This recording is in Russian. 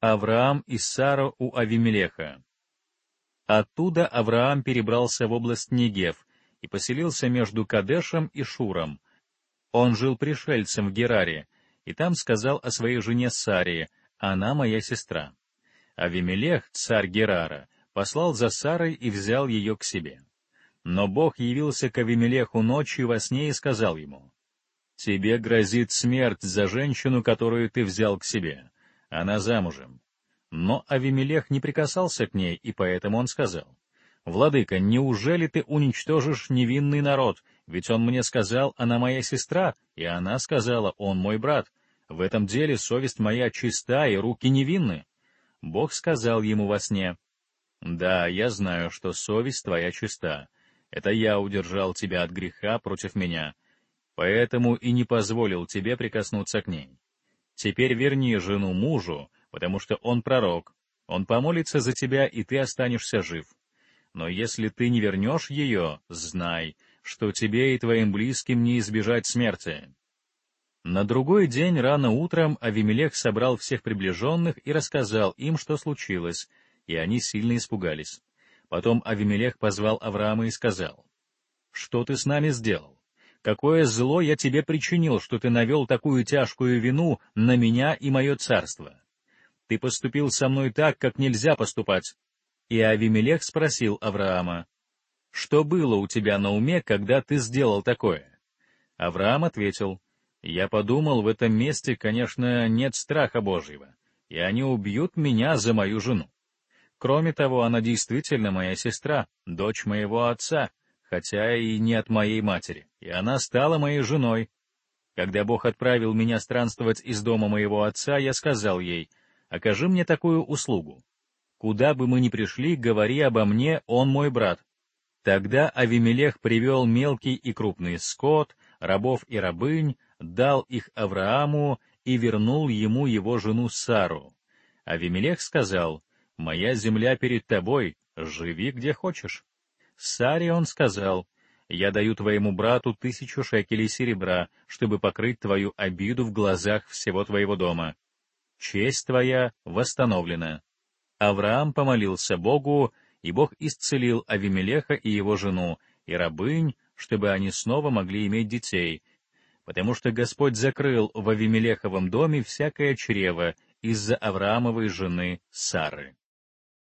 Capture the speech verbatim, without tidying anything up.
Авраам и Сара у Авимелеха. Оттуда Авраам перебрался в область Негев и поселился между Кадешем и Шуром. Он жил пришельцем в Гераре, и там сказал о своей жене Саре: «Она моя сестра». Авимелех, царь Герара, послал за Сарой и взял ее к себе. Но Бог явился к Авимелеху ночью во сне и сказал ему: «Тебе грозит смерть за женщину, которую ты взял к себе. Она замужем». Но Авимелех не прикасался к ней, и поэтому он сказал: «Владыка, неужели ты уничтожишь невинный народ? Ведь он мне сказал: она моя сестра, и она сказала: он мой брат. В этом деле совесть моя чиста, и руки невинны». Бог сказал ему во сне: «Да, я знаю, что совесть твоя чиста. Это я удержал тебя от греха против меня, поэтому и не позволил тебе прикоснуться к ней. Теперь верни жену мужу, потому что он пророк. Он помолится за тебя, и ты останешься жив. Но если ты не вернешь ее, знай, что тебе и твоим близким не избежать смерти». На другой день рано утром Авимелех собрал всех приближенных и рассказал им, что случилось, и они сильно испугались. Потом Авимелех позвал Авраама и сказал: «Что ты с нами сделал? Какое зло я тебе причинил, что ты навел такую тяжкую вину на меня и мое царство? Ты поступил со мной так, как нельзя поступать». И Авимелех спросил Авраама: «Что было у тебя на уме, когда ты сделал такое?» Авраам ответил: «Я подумал, в этом месте, конечно, нет страха Божьего, и они убьют меня за мою жену. Кроме того, она действительно моя сестра, дочь моего отца, хотя и не от моей матери, и она стала моей женой. Когда Бог отправил меня странствовать из дома моего отца, я сказал ей: окажи мне такую услугу. Куда бы мы ни пришли, говори обо мне, он мой брат». Тогда Авимелех привел мелкий и крупный скот, рабов и рабынь, дал их Аврааму и вернул ему его жену Сару. Авимелех сказал: «Моя земля перед тобой, живи где хочешь». Саре он сказал: «Я даю твоему брату тысячу шекелей серебра, чтобы покрыть твою обиду в глазах всего твоего дома. Честь твоя восстановлена». Авраам помолился Богу, и Бог исцелил Авимелеха и его жену, и рабынь, чтобы они снова могли иметь детей, потому что Господь закрыл в Авимелеховом доме всякое чрево из-за Авраамовой жены Сары.